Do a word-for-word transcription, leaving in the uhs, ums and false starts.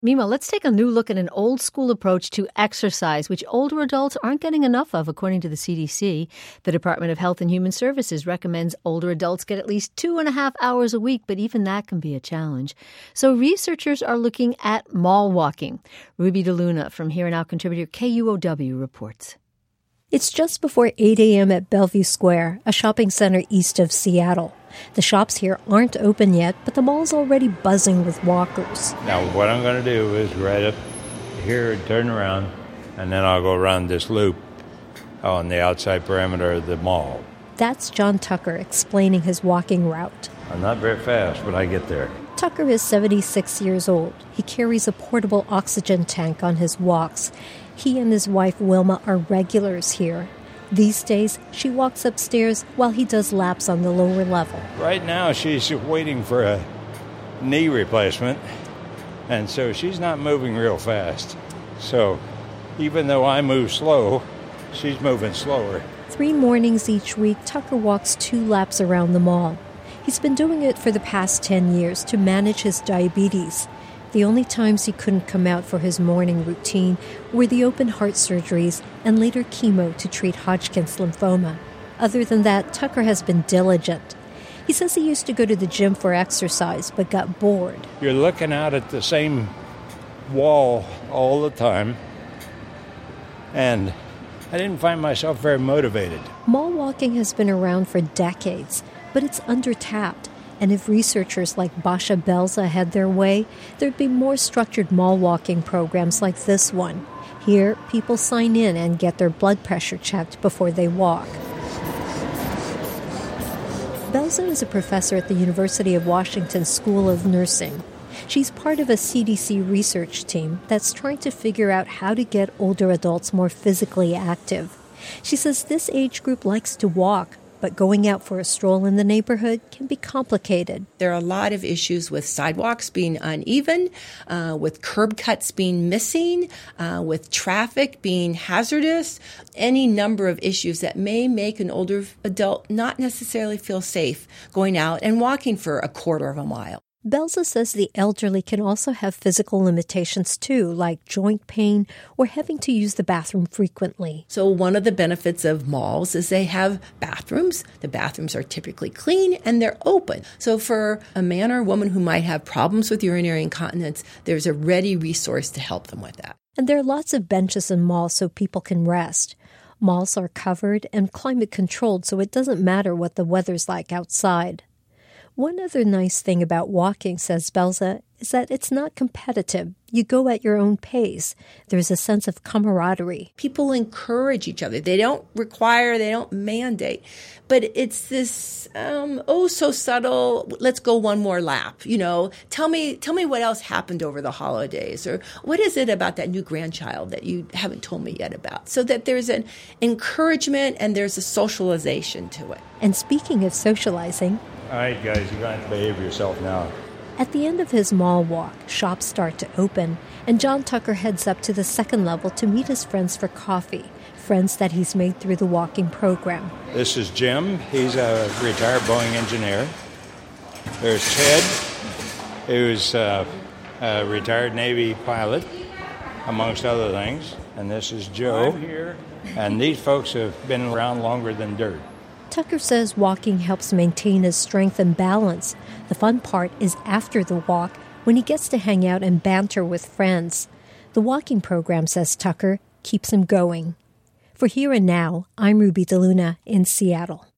Meanwhile, let's take a new look at an old-school approach to exercise, which older adults aren't getting enough of, according to the C D C. The Department of Health and Human Services recommends older adults get at least two and a half hours a week, but even that can be a challenge. So researchers are looking at mall walking. Ruby DeLuna from Here and Now contributor K U O W reports. It's just before eight a.m. at Bellevue Square, a shopping center east of Seattle. The shops here aren't open yet, but the mall's already buzzing with walkers. Now, what I'm going to do is right up here, turn around, and then I'll go around this loop on the outside perimeter of the mall. That's John Tucker explaining his walking route. I'm not very fast, but I get there. Tucker is seventy-six years old. He carries a portable oxygen tank on his walks. He and his wife, Wilma, are regulars here. These days, she walks upstairs while he does laps on the lower level. Right now, she's waiting for a knee replacement, and so she's not moving real fast. So even though I move slow, she's moving slower. Three mornings each week, Tucker walks two laps around the mall. He's been doing it for the past ten years to manage his diabetes. The only times he couldn't come out for his morning routine were the open heart surgeries and later chemo to treat Hodgkin's lymphoma. Other than that, Tucker has been diligent. He says he used to go to the gym for exercise but got bored. You're looking out at the same wall all the time, and I didn't find myself very motivated. Mall walking has been around for decades, but it's under-tapped. And if researchers like Basha Belza had their way, there'd be more structured mall walking programs like this one. Here, people sign in and get their blood pressure checked before they walk. Belza is a professor at the University of Washington School of Nursing. She's part of a C D C research team that's trying to figure out how to get older adults more physically active. She says this age group likes to walk, but going out for a stroll in the neighborhood can be complicated. There are a lot of issues with sidewalks being uneven, uh, with curb cuts being missing, uh, with traffic being hazardous, any number of issues that may make an older adult not necessarily feel safe going out and walking for a quarter of a mile. Belza says the elderly can also have physical limitations too, like joint pain or having to use the bathroom frequently. So one of the benefits of malls is they have bathrooms. The bathrooms are typically clean and they're open. So for a man or woman who might have problems with urinary incontinence, there's a ready resource to help them with that. And there are lots of benches in malls so people can rest. Malls are covered and climate controlled, so it doesn't matter what the weather's like outside. One other nice thing about walking, says Belza, is that it's not competitive. You go at your own pace. There's a sense of camaraderie. People encourage each other. They don't require, they don't mandate. But it's this, um, oh, so subtle, let's go one more lap. You know, tell me, tell me what else happened over the holidays, or what is it about that new grandchild that you haven't told me yet about? So that there's an encouragement and there's a socialization to it. And speaking of socializing, all right, guys, you're going to have to behave yourself now. At the end of his mall walk, shops start to open, and John Tucker heads up to the second level to meet his friends for coffee, friends that he's made through the walking program. This is Jim. He's a retired Boeing engineer. There's Ted, who's a, a retired Navy pilot, amongst other things. And this is Joe. I'm here. And these folks have been around longer than dirt. Tucker says walking helps maintain his strength and balance. The fun part is after the walk, when he gets to hang out and banter with friends. The walking program, says Tucker, keeps him going. For Here and Now, I'm Ruby DeLuna in Seattle.